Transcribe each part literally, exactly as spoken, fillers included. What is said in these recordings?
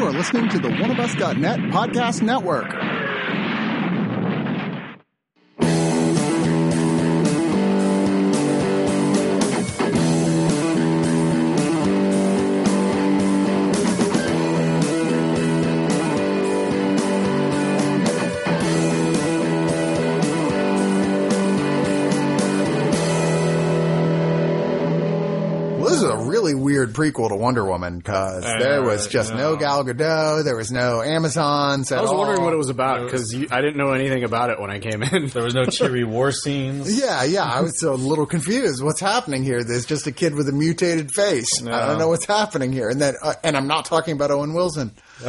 are listening to the one of us dot net podcast network. Weird prequel to Wonder Woman because there was just no. no Gal Gadot, there was no Amazons at all. I was wondering what it was about because I didn't know anything about it when I came in. There was no cheery war scenes. Yeah, yeah, I was so a little confused. What's happening here? There's just a kid with a mutated face. No. I don't know what's happening here, and then uh, and I'm not talking about Owen Wilson.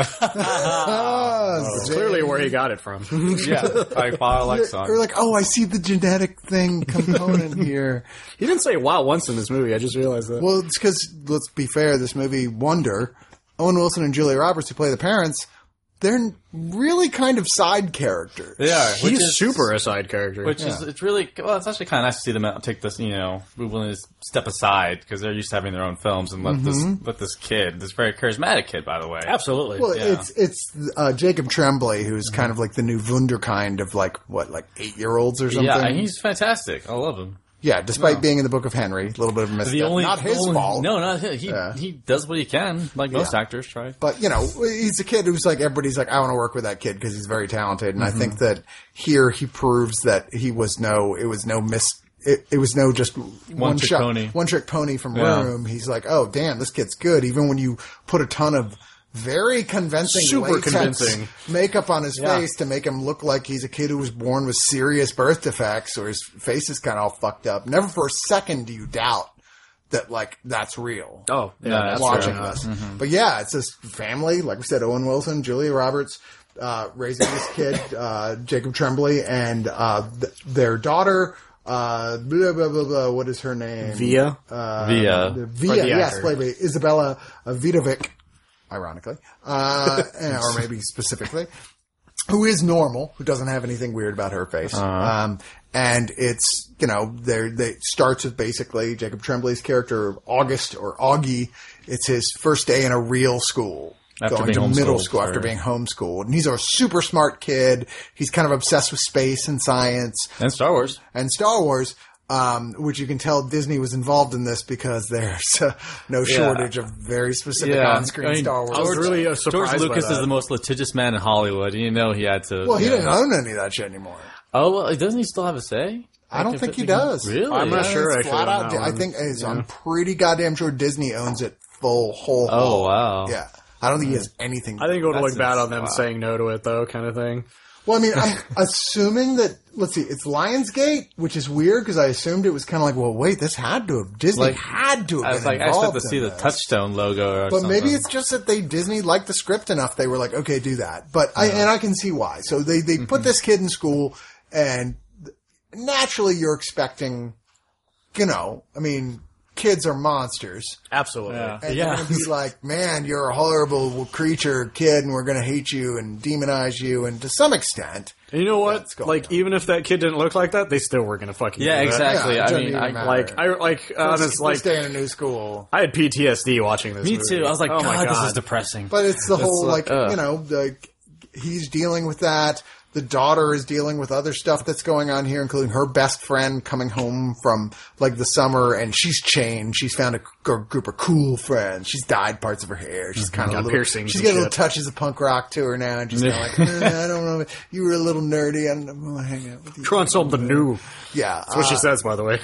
oh, it's clearly where he got it from. yeah, like Alexon. Or like, oh, I see the genetic thing component here. He didn't say wow once in this movie. I just realized that. Well, it's because, let's be fair, this movie, Wonder, Owen Wilson and Julia Roberts, who play the parents, they're really kind of side characters. Yeah, he's is, super a side character. Which yeah. is, it's really, well, it's actually kind of nice to see them take this, you know, be willing to step aside because they're used to having their own films and let mm-hmm. this let this kid, this very charismatic kid, by the way. Absolutely. Well, yeah. it's it's uh, Jacob Tremblay, who's mm-hmm. kind of like the new Wunderkind of like, what, like eight-year-olds or something? Yeah, he's fantastic. I love him. Yeah, despite no. being in the Book of Henry, a little bit of a misstep. Only, not his only, fault. No, not his. He, yeah. he does what he can, like most yeah. actors try. But, you know, he's a kid who's like, everybody's like, I want to work with that kid because he's very talented. And mm-hmm. I think that here he proves that he was no, it was no mis, it, it was no just one, one trick shot, pony. One trick pony from yeah. Room. He's like, oh, damn, this kid's good. Even when you put a ton of very convincing super convincing makeup on his yeah. face to make him look like he's a kid who was born with serious birth defects or his face is kind of all fucked up. Never for a second do you doubt that, like, that's real. Oh, yeah, that's watching true. this. Mm-hmm. But yeah, it's this family, like we said, Owen Wilson, Julia Roberts, uh, raising this kid, uh, Jacob Tremblay, and, uh, th- their daughter, uh, blah, blah, blah, blah, what is her name? Via? Uh, Via. Via, yes, played by Isabella Vidovic. Ironically, uh, or maybe specifically, who is normal, who doesn't have anything weird about her face. Uh-huh. Um, and it's, you know, there, they starts with basically Jacob Tremblay's character, August or Augie. It's his first day in a real school. After going being to middle homeschooled, school after or... being homeschooled. And he's a super smart kid. He's kind of obsessed with space and science. And Star Wars. And Star Wars. Um, which you can tell Disney was involved in this because there's uh, no shortage yeah. of very specific yeah. on-screen I mean, Star Wars. I was really uh, surprised George Lucas by that. is the most litigious man in Hollywood, and you know he had to... Well, he know. didn't own any of that shit anymore. Oh, well, doesn't he still have a say? I don't think he does. Really? I'm not yeah, sure, it's actually. Flat out, I think it's, yeah. I'm pretty goddamn sure Disney owns it full, whole Oh, whole. wow. Yeah. I don't think he has anything. I think it would look bad on them wow. saying no to it, though, kind of thing. Well, I mean, I'm assuming that, let's see, it's Lionsgate, which is weird because I assumed it was kind of like, well, wait, this had to have, Disney Like, had to have I was been like, I involved expect to see in the this. Touchstone logo or But something. maybe it's just that they, Disney liked the script enough, they were like, okay, do that. But I, and I can see why. So they, they put this kid in school and naturally you're expecting, you know, I mean, kids are monsters. Absolutely. Yeah. And yeah. you're going to be like, man, you're a horrible creature, kid, and we're going to hate you and demonize you. And to some extent. And you know what? Like, on. even if that kid didn't look like that, they still were going to fucking Yeah, do that. exactly. Yeah, I mean, I, like, I, like, honestly, like, stay in a new school. I had P T S D watching this Me movie. too. I was like, oh God, my God, this is depressing. But it's the whole, like, like, uh. you know, the, he's dealing with that. The daughter is dealing with other stuff that's going on here, including her best friend coming home from, like, the summer, and she's changed. She's found a g- group of cool friends. She's dyed parts of her hair. She's kind of piercings. She's getting little touches of punk rock to her now, and she's kind of like, eh, I don't know. You were a little nerdy. I don't want to hang out with you. Trying something new. Yeah. That's what uh, she says, by the way.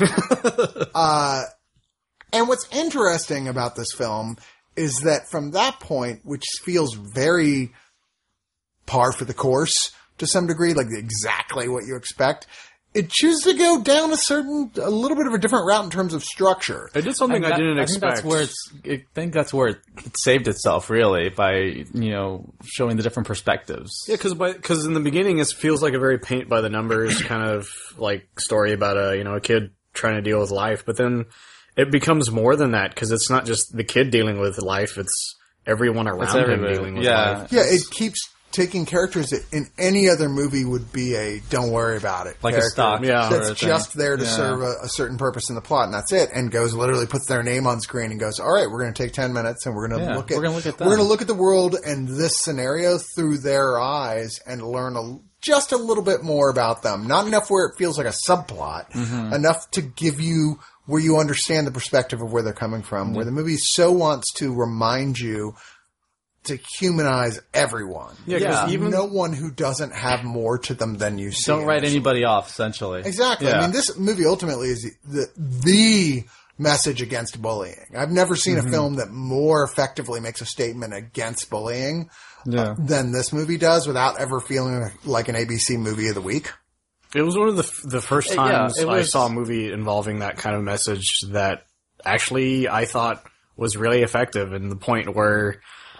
uh, and what's interesting about this film is that from that point, which feels very par for the course, to some degree, like exactly what you expect, it chooses to go down a certain, a little bit of a different route in terms of structure. It did something I, that, didn't I expect. Think that's where it's, I think that's where it saved itself, really, by, you know, showing the different perspectives. Yeah, because because in the beginning it feels like a very paint by the numbers kind of like story about a you know a kid trying to deal with life, but then it becomes more than that because it's not just the kid dealing with life; it's everyone around him dealing with yeah. life. Yeah, it keeps taking characters that in any other movie would be a don't worry about it Like character. a stock. Yeah. sort That's of thing. just there to Yeah. serve a, a certain purpose in the plot, and that's it. And goes literally puts their name on screen and goes, "All right, we're going to take ten minutes and we're going to Yeah, look at we're gonna look at we're going to them." look at the world and this scenario through their eyes and learn a, just a little bit more about them. Not enough where it feels like a subplot, Mm-hmm. enough to give you where you understand the perspective of where they're coming from. Mm-hmm. Where the movie so wants to remind you to humanize everyone. Yeah, Yeah. because even no one who doesn't have more to them than you see. Don't write initially. anybody off, essentially. Exactly. Yeah. I mean, this movie ultimately is the the message against bullying. I've never seen Mm-hmm. a film that more effectively makes a statement against bullying Yeah. uh, than this movie does, without ever feeling like an A B C movie of the week. it was one of the f- the first Yeah, times it I was- saw a movie involving that kind of message that actually I thought was really effective, and the point where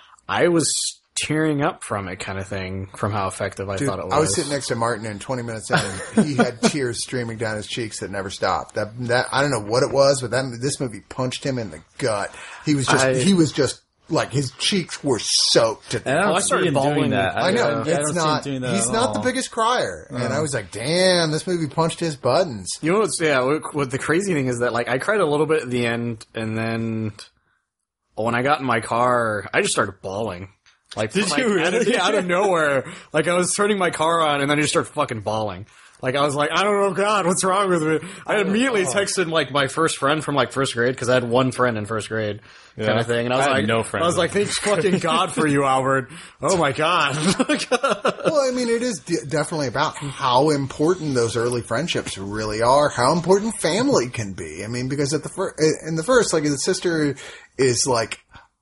I was tearing up from it, kind of thing, from how effective I Dude, thought it was. I was sitting next to Martin, and twenty minutes in, and he had tears streaming down his cheeks that never stopped. That that I don't know what it was, but that this movie punched him in the gut. He was just I- he was just like his cheeks were soaked. At the And I don't Oh, I see started him doing bawling. that. I know I, I it's don't see not. him doing that He's at not the all. biggest crier, and I was like, "Damn, this movie punched his buttons." You know what's yeah? What, what the crazy thing is that like I cried a little bit at the end, and then when I got in my car, I just started bawling. Like, Did like, you really? Out of, yeah, out of nowhere. Like I was turning my car on, and then I just started fucking bawling. Like I was like, I don't know, God, what's wrong with me? I immediately texted like my first friend from like first grade because I had one friend in first grade, kind Yeah. of thing. And I was I had like, no friends I was in like, thanks fucking God for you, Albert. Oh my God. Well, I mean, it is de- definitely about how important those early friendships really are, how important family can be. I mean, because at the fir- in the first, like the sister is like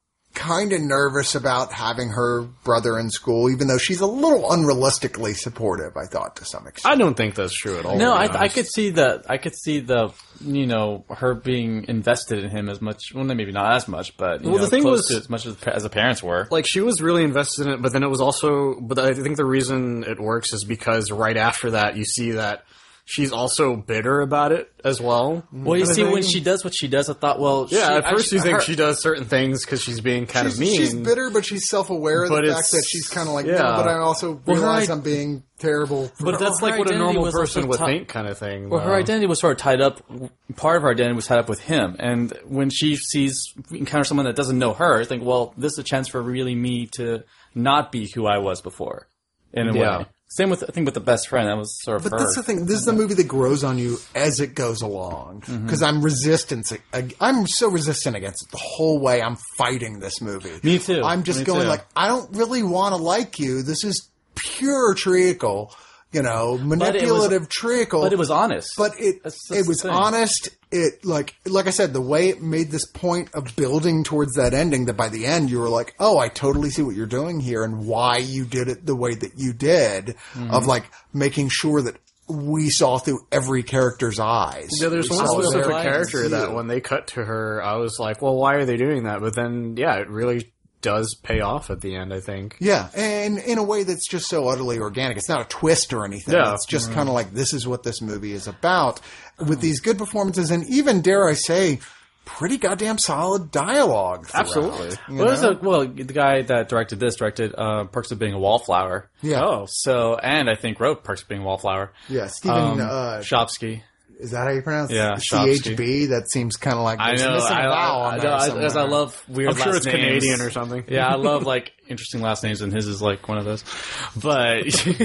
kind of nervous about having her brother in school, even though she's a little unrealistically supportive, I thought, to some extent. I don't think that's true at all. No, to be I, I honest. could see the, I could see the, you know, her being invested in him as much. Well, maybe not as much, but you Well, know, the thing close was- to as much as, as the parents were. Like, she was really invested in it, but then it was also, but I think the reason it works is because right after that, you see that she's also bitter about it as well. Well, you Kind of see, when thing. she does what she does, I thought, well, Yeah, she, at first actually- you think her- she does certain things because she's being kind She's, of mean. she's bitter, but she's self-aware of But the it's- fact that she's kind of like, yeah. no, but I also Well, her realize i- I'm being terrible. For But her. that's her like what a identity normal was person also would ti- think, kind of thing. Well, her though. identity was sort of tied up. Part of her identity was tied up with him, and when she sees encounters someone that doesn't know her, I think, well, this is a chance for really me to not be who I was before, in a Yeah. way. Same with I think with the best friend. That was sort of But her. that's the thing. This is a movie that grows on you as it goes along. Mm-hmm. Because I'm resistant. I'm so resistant against it the whole way. I'm fighting this movie. Me too. I'm just Me going too. like, I don't really want to like you. This is pure treacle. You know, manipulative treacle. but it was honest. But it That's- that's it was the thing. honest. It like like I said, the way it made this point of building towards that ending, that by the end you were like, oh, I totally see what you're doing here and why you did it the way that you did, Mm-hmm. of like making sure that we saw through every character's eyes. Yeah, there's We one saw specific their character view. that when they cut to her, I was like, well, why are they doing that? But then, yeah, it really does pay off at the end, I think. Yeah, and in a way that's just so utterly organic. It's not a twist or anything. Yeah. It's just kind of like, this is what this movie is about. With these good performances and even, dare I say, pretty goddamn solid dialogue throughout, Absolutely. you well, there's know? a, well, the guy that directed this directed uh, Perks of Being a Wallflower. Yeah. Oh. So, and I think wrote Perks of Being a Wallflower. Yeah, Stephen, Um, uh, Shopsky. is that how you pronounce it? Yeah, C H B? That seems kind of like I there's know. missing I, a vowel I, on I, there I, as I somewhere. love weird I'm sure last it's names. Canadian or something. Yeah, I love like interesting last names, and his is like one of those. But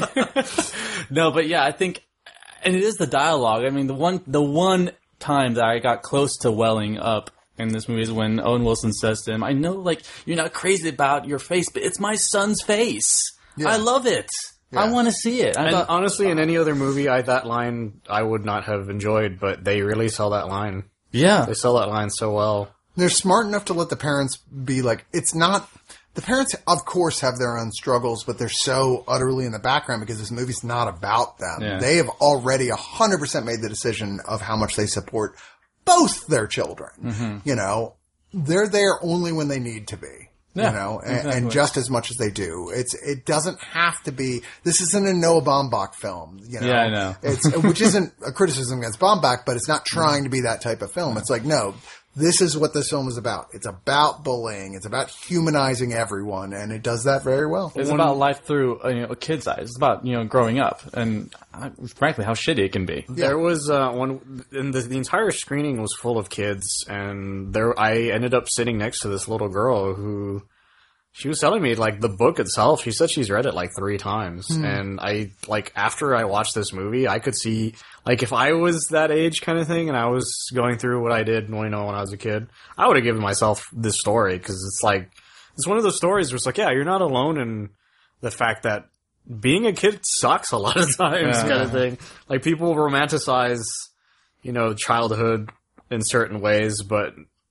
no, but yeah, I think, and it is the dialogue. I mean, the one, the one time that I got close to welling up in this movie is when Owen Wilson says to him, "I know, like you're not crazy about your face, but it's my son's face. Yeah. I love it. I Yeah. want to see it." I And thought, honestly, in any other movie, I that line I would not have enjoyed, but they really sell that line. yeah, They sell that line so well. They're smart enough to let the parents be like, it's not, the parents of course have their own struggles, but they're so utterly in the background because this movie's not about them. Yeah. They have already one hundred percent made the decision of how much they support both their children. Mm-hmm. You know, they're there only when they need to be. Yeah, you know, and, exactly. and just as much as they do. It's it doesn't have to be. This isn't a Noah Baumbach film. You know, Yeah, I know. It's which isn't a criticism against Baumbach, but it's not trying to be that type of film. It's like no, this is what this film is about. It's about bullying. It's about humanizing everyone, and it does that very well. It's about life through uh, you know, a kid's eyes. It's about, you know, growing up and, uh, frankly, how shitty it can be. There was uh, one, and the, the entire screening was full of kids, and there I ended up sitting next to this little girl who, she was telling me, like, the book itself, she said she's read it, like, three times. Mm. And I, like, after I watched this movie, I could see, like, if I was that age kind of thing, and I was going through what I did, you know, when I was a kid, I would have given myself this story, because it's like, it's one of those stories where it's like, yeah, you're not alone in the fact that being a kid sucks a lot of times, yeah. kind of thing. Like, people romanticize, you know, childhood in certain ways, but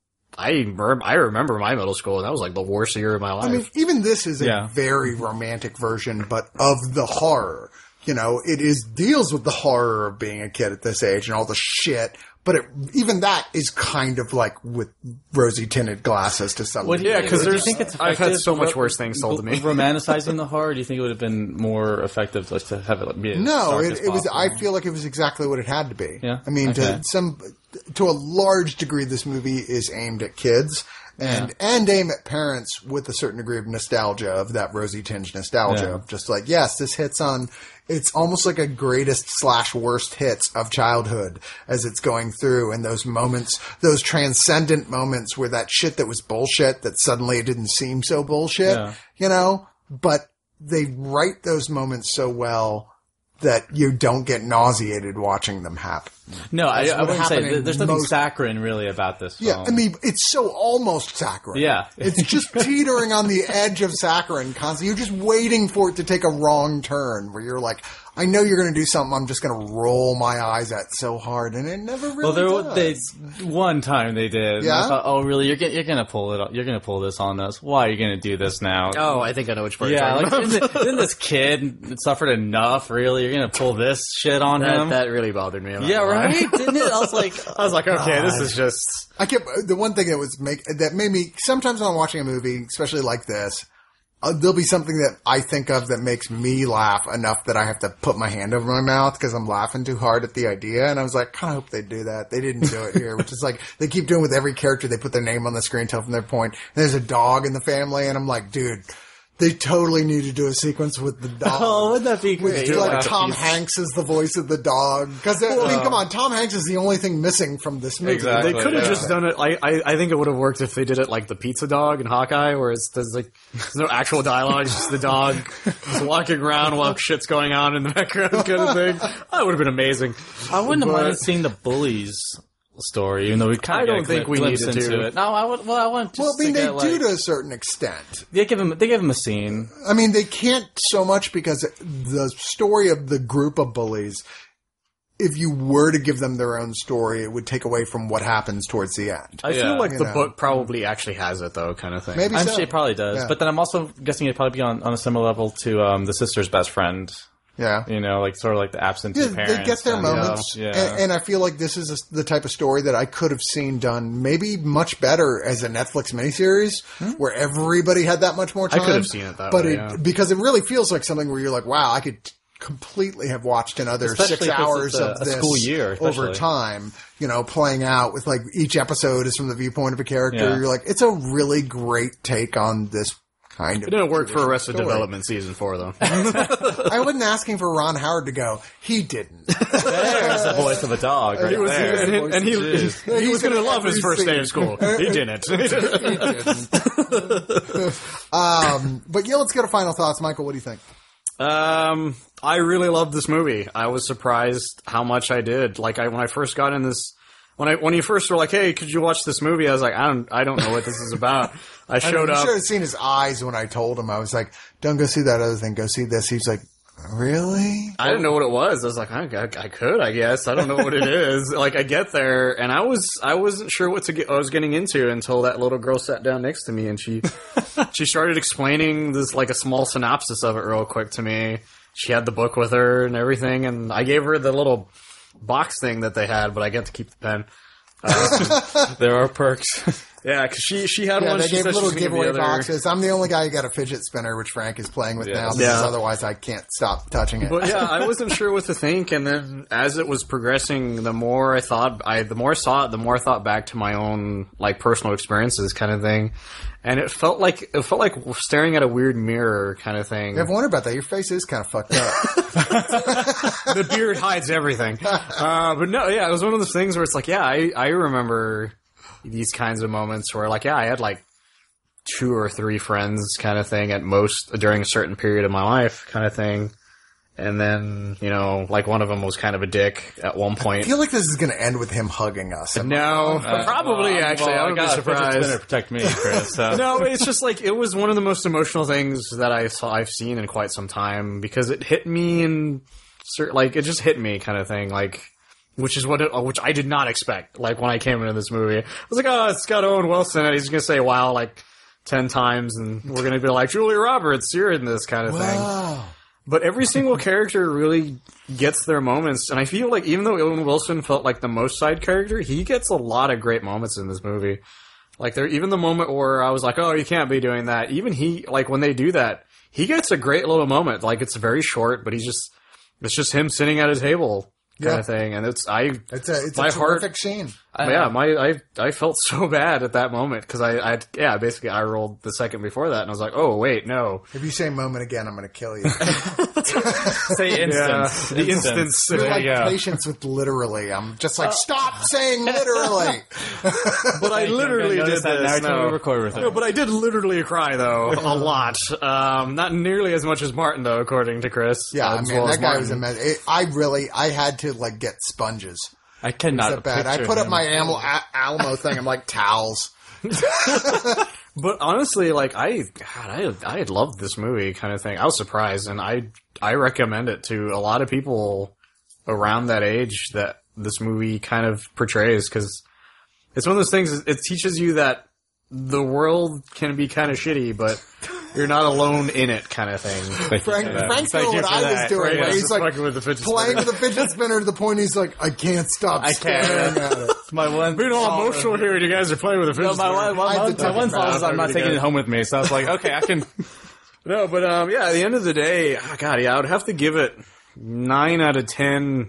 I I remember my middle school, and that was like the worst year of my life. I mean, even this is a yeah. very romantic version, but of the horror. You know, it is deals with the horror of being a kid at this age and all the shit. But it, even that is kind of like with rosy tinted glasses to some well, degree. Yeah, because there's. Do you think it's I've had so much worse things told to me. Romanticizing the horror. Do you think it would have been more effective like, to have it be? As no, dark it, as it was. possible? I feel like it was exactly what it had to be. Yeah. I mean, okay. to some, to a large degree, this movie is aimed at kids. And yeah. and aim at parents with a certain degree of nostalgia, of that rosy tinge nostalgia. Yeah. Of just like, yes, this hits on, it's almost like a greatest slash worst hits of childhood as it's going through. And those moments, those transcendent moments where that shit that was bullshit, that suddenly it didn't seem so bullshit, yeah. you know? But they write those moments so well that you don't get nauseated watching them happen. No, I, I wouldn't say in there's nothing most- saccharine really about this film. Yeah, I mean, it's so almost saccharine. Yeah. It's just teetering on the edge of saccharine constantly. You're just waiting for it to take a wrong turn where you're like, I know you're going to do something I'm just going to roll my eyes at so hard, and it never really well, there does. they one time they did. Yeah? And I thought, oh, really? You're you're going to pull it? You're going to pull this on us? Why are you going to do this now? Oh, I think I know which part yeah, you're talking like about. didn't, didn't this kid suffered enough? Really, you're going to pull this shit on that, him? that really bothered me. I'm not yeah, gonna lie. right. Didn't it? I was like, I was like, okay, this is just. I kept the one thing that was make that made me sometimes when I'm watching a movie, especially like this, uh, there'll be something that I think of that makes me laugh enough that I have to put my hand over my mouth because I'm laughing too hard at the idea. And I was like, kind of hope they do that. They didn't do it here, which is like they keep doing with every character. They put their name on the screen, tell from their point. And there's a dog in the family, and I'm like, dude. They totally need to do a sequence with the dog. oh, wouldn't that be With, great? like Yeah. Tom Hanks is the voice of the dog. Because I mean, come on, Tom Hanks is the only thing missing from this movie. Exactly. They could have yeah. just done it. Like, I, I think it would have worked if they did it like the pizza dog in Hawkeye, where it's there's like there's no actual dialogue, it's just the dog just walking around while shit's going on in the background, kind of thing. That would have been amazing. I wouldn't have But- minded seeing the bullies story, even though we kind I of don't think we glimpse needed into to. it. No, I would. Well, I want. Just Well, I mean, to they get, do like, to a certain extent. They give him. They give him a scene. I mean, they can't so much because the story of the group of bullies, if you were to give them their own story, it would take away from what happens towards the end. I Yeah. feel like You the know. book probably actually has it though, kind of thing. Maybe I'm so. sure it probably does. Yeah. But then I'm also guessing it'd probably be on, on a similar level to um, the sister's best friend. Yeah. You know, like sort of like the absentee Yeah, parents. they get their and- moments, Yeah. And, and I feel like this is a, the type of story that I could have seen done maybe much better as a Netflix miniseries, where everybody had that much more I time. could have seen it that but way, it, yeah. because it really feels like something where you're like, wow, I could completely have watched another Especially six if it's hours a- of a this school year, over especially. time, you know, playing out with like each episode is from the viewpoint of a character. Yeah. You're like, it's a really great take on this kind of. It didn't work for Arrested story. Development season four though. I wasn't asking for Ron Howard to go. He didn't. There's the voice of a dog right He was, there. and, he- and he, Jeez. he was going to love his Every first day scene. of school. He didn't. He didn't. um, but yeah, let's get a final thoughts, Michael. What do you think? Um, I really loved this movie. I was surprised how much I did. Like, I when I first got in this, when I when you first were like, "Hey, could you watch this movie?" I was like, "I don't, I don't know what this is about." I I showed mean, you up. should have seen his eyes when I told him. I was like, "Don't go see that other thing. Go see this." He's like, "Really?" I didn't know what it was. I was like, I, I, I could, I guess. I don't know what it is. Like, I get there, and I was, I wasn't sure what to get, I was getting into until that little girl sat down next to me, and she, she started explaining this, like, a small synopsis of it real quick to me. She had the book with her and everything, and I gave her the little box thing that they had, but I get to keep the pen. There are perks. Yeah, because she, she had Yeah, one. they she gave said little she was gonna give giveaway the other. boxes. I'm the only guy who got a fidget spinner, which Frank is playing with Yeah. now, because Yeah. otherwise I can't stop touching it. But yeah, I wasn't sure what to think, and then as it was progressing, the more I thought, I the more I saw it, the more I thought back to my own like personal experiences, kind of thing, and it felt like it felt like staring at a weird mirror, kind of thing. I've wondered about that. Your face is kind of fucked up. The beard hides everything, uh, but no, yeah, it was one of those things where it's like, yeah, I I remember these kinds of moments where like, yeah, I had like two or three friends, kind of thing, at most during a certain period of my life, kind of thing. And then, you know, like one of them was kind of a dick at one I point. feel like this is going to end with him hugging us. No, Uh, probably well, actually. well, I would be got a fidget surprised. spinner to protect me, Chris. So. No, it's just like it was one of the most emotional things that I saw I've seen in quite some time because it hit me in cer- like it just hit me, kind of thing, like. Which is what it, which I did not expect. Like when I came into this movie, I was like, "Oh, it's got Owen Wilson," and he's gonna say "wow" like ten times, and we're gonna be like, "Julia Roberts, you're in this," kind of thing. Wow. But every single character really gets their moments, and I feel like even though Owen Wilson felt like the most side character, he gets a lot of great moments in this movie. Like there, even the moment where I was like, "Oh, you can't be doing that." Even he, like when they do that, he gets a great little moment. Like it's very short, but he's just, it's just him sitting at a table. Kind Yeah. of thing, and it's I. It's a, it's my a heart, terrific scene. I- yeah, my I I felt so bad at that moment because I I yeah basically I rolled the second before that and I was like, oh wait, no, If you say moment again, I'm going to kill you. Say instance. Yeah, the instance. You're There like you go. patience with literally. I'm just like, stop saying literally. But I literally did notice that this. every time No. we record with her. No, but I did literally cry though a lot. Um, not nearly as much as Martin though, according to Chris. Yeah, uh, I as mean, well that as guy Martin. was a mess. It, I really, I had to like get sponges. I It cannot. was that bad. I picture put up him. my Alamo, A- Alamo thing. I'm like, towels. But honestly, like I, God, I, I had loved this movie, kind of thing. I was surprised, and I, I recommend it to a lot of people around that age that this movie kind of portrays because it's one of those things. It teaches you that the world can be kind of shitty, but you're not alone in it, kind of thing. Frank, that. Frank's Thank doing you what for I was that. doing. Right, where yeah, he's just like fucking with the fidget playing spinner. with the fidget spinner to the point he's like, I can't stop I staring can't. at it. My one. Being all emotional here, and you guys are playing with a fidget No, my spinner. one, my, I have one, to my take one it thought back. is I'm not taking it home with me, so I was like, okay, I can. No, but um, yeah. At the end of the day, oh, God, yeah, I would have to give it nine out of ten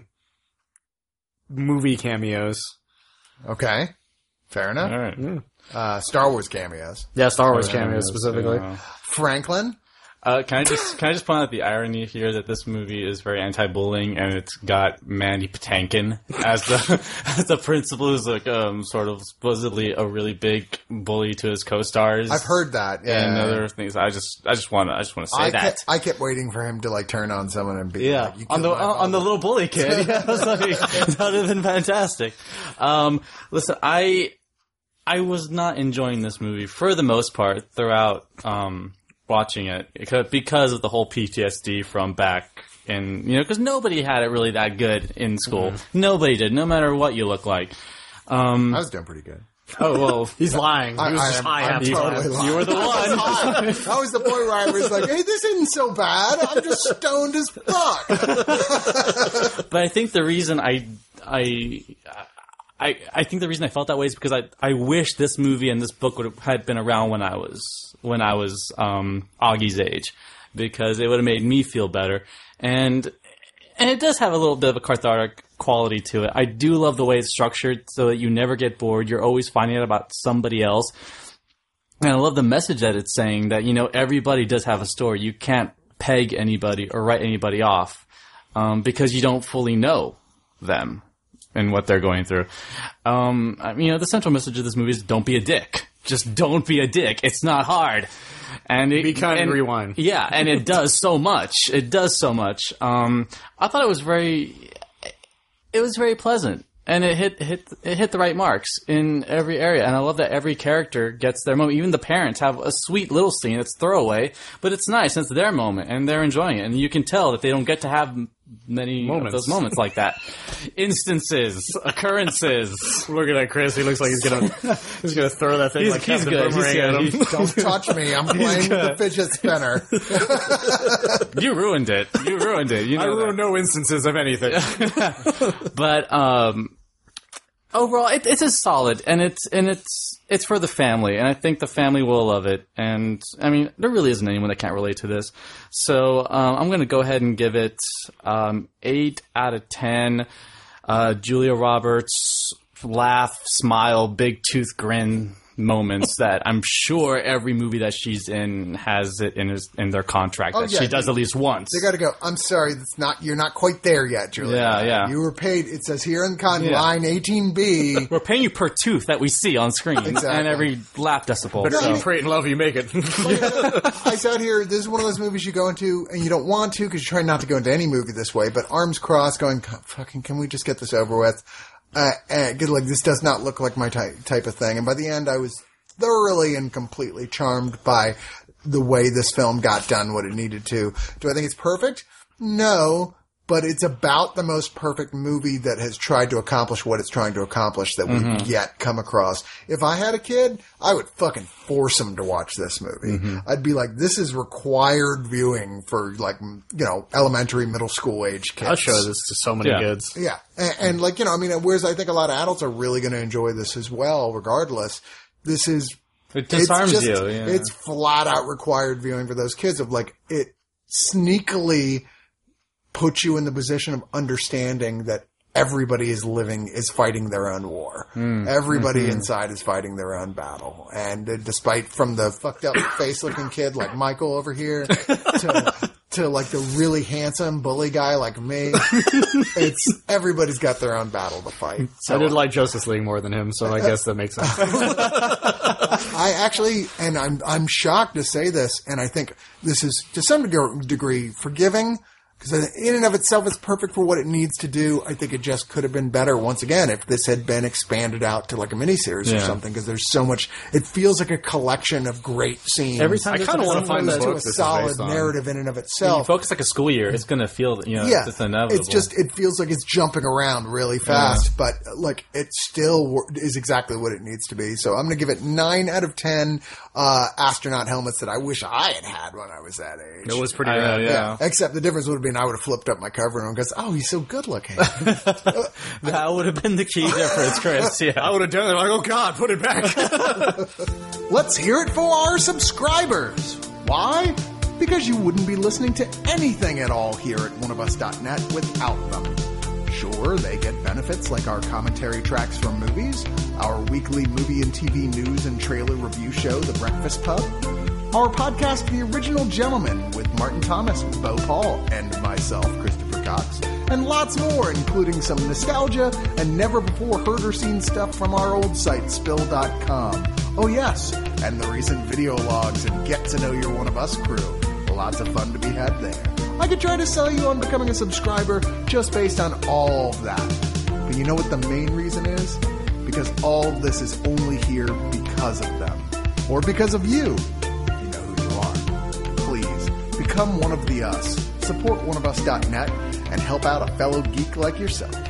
movie cameos. Okay, fair enough. All right. Uh, Star Wars cameos. Yeah, Star Wars Yeah, cameos specifically. yeah. Franklin. Uh, can I just can I just point out the irony here that this movie is very anti-bullying and it's got Mandy Patinkin as the as the principal who's like um sort of supposedly a really big bully to his co-stars. I've heard that. Yeah. and other things. I just I just want to I just want to say I that. kept, I kept waiting for him to like turn on someone and be Yeah, like, you on the killed my on the father. little bully kid. Yeah, I was like, that would have been fantastic. Um, listen, I I was not enjoying this movie for the most part throughout um, watching it because because of the whole P T S D from back in you know because nobody had it really that good in school. Mm-hmm. Nobody did, no matter what you look like. Um, I was doing pretty good. oh well, He's lying. I, He was I just am, high I'm half the totally time. lying. you were the one. I was the boy where I was like, hey, this isn't so bad. I'm just stoned as fuck. But I think the reason I I I I think the reason I felt that way is because I I wish this movie and this book would have had been around when I was when I was um, Augie's age, because it would have made me feel better. And and it does have a little bit of a cathartic quality to it. I do love the way it's structured so that you never get bored. You're always finding out about somebody else. And I love the message that it's saying that, you know, everybody does have a story. You can't peg anybody or write anybody off um, because you don't fully know them and what they're going through. Um, I mean, you know, the central message of this movie is don't be a dick. Just don't be a dick. It's not hard. And it, Be kind and rewind. Yeah, and it does so much. It does so much. Um, I thought it was very, it was very pleasant. And it hit hit it hit the right marks in every area, and I love that every character gets their moment. Even the parents have a sweet little scene that's throwaway, but it's nice. It's their moment, and they're enjoying it. And you can tell that they don't get to have many Moments. of those moments like that. Instances, occurrences. Look at that, Chris. He looks like he's gonna he's gonna throw that thing He's- like he's Captain good. He's Boomerang good. at him. He's- Don't touch me. I'm playing with the fidget spinner. You ruined it. You ruined it. You know I that. ruin no instances of anything. But um, overall, it, it's a solid, and it's and it's it's for the family, and I think the family will love it. And I mean, there really isn't anyone that can't relate to this. So um, I'm going to go ahead and give it um, eight out of ten. Uh, Julia Roberts laugh, smile, big tooth grin moments that I'm sure every movie that she's in has it in his, in their contract Oh, that yeah, she does they- at least once. They got to go. I'm sorry, that's not. You're not quite there yet, Julia. Yeah, yeah. You were paid. It says here in the con Yeah. line eighteen B. We're paying you per tooth that we see on screen Exactly. and every laugh decibel. Better so. eat, pray, and love you make it. I sat here. This is one of those movies you go into and you don't want to because you're trying not to go into any movie this way. But arms crossed, going, fucking, can we just get this over with? Uh, and good, like this does not look like my type type of thing. And by the end, I was thoroughly and completely charmed by the way this film got done what it needed to. Do I think it's perfect? No, but it's about the most perfect movie that has tried to accomplish what it's trying to accomplish that we've Mm-hmm. yet come across. If I had a kid, I would fucking force him to watch this movie. Mm-hmm. I'd be like, this is required viewing for like, you know, elementary, middle school age kids. I'll show this to so many Yeah. kids. Yeah. And, and like, you know, I mean, whereas I think a lot of adults are really going to enjoy this as well, regardless. This is, It disarms it's just, you. Yeah. It's flat out required viewing for those kids of like, it sneakily puts you in the position of understanding that everybody is living, is fighting their own war. Mm. Everybody Mm-hmm. inside is fighting their own battle. And uh, despite from the fucked up face looking kid like Michael over here to, to like the really handsome bully guy like me, it's, everybody's got their own battle to fight. So I did like Justice League more than him, so I guess that makes sense. I actually, and I'm I'm shocked to say this, and I think this is to some deg- degree forgiving, because in and of itself it's perfect for what it needs to do. I think it just could have been better, once again, if this had been expanded out to like a miniseries or Yeah. something, because there's so much, it feels like a collection of great scenes. Every time I there's kinda a wanna scene find where the to book a this is solid based on. narrative in and of you itself. focus like a school year, it's going to feel, you know, Yeah, it's inevitable. it's just, it feels like it's jumping around really fast, but like it still wor- is exactly what it needs to be. So I'm going to give it nine out of ten uh, astronaut helmets that I wish I had had when I was that age. It was pretty I know, rad. yeah. Except the difference would have been I would have flipped up my cover and goes, oh, he's so good looking. that would have been the key difference, Chris. Yeah. I would have done it. Like, oh God, put it back. Let's hear it for our subscribers. Why? Because you wouldn't be listening to anything at all here at one of us dot net without them. Sure, they get benefits like our commentary tracks from movies, our weekly movie and T V news and trailer review show, The Breakfast Pub, our podcast, The Original Gentleman, with Martin Thomas, Bo Paul, and myself, Christopher Cox, and lots more, including some nostalgia and never-before-heard or seen stuff from our old site, spill dot com. Oh yes, and the recent video logs and Get to Know Your One of Us crew. Lots of fun to be had there. I could try to sell you on becoming a subscriber just based on all of that. But you know what the main reason is? Because all of this is only here because of them. Or because of you. If you know who you are. Please, become one of the us. Support one of us dot net and help out a fellow geek like yourself.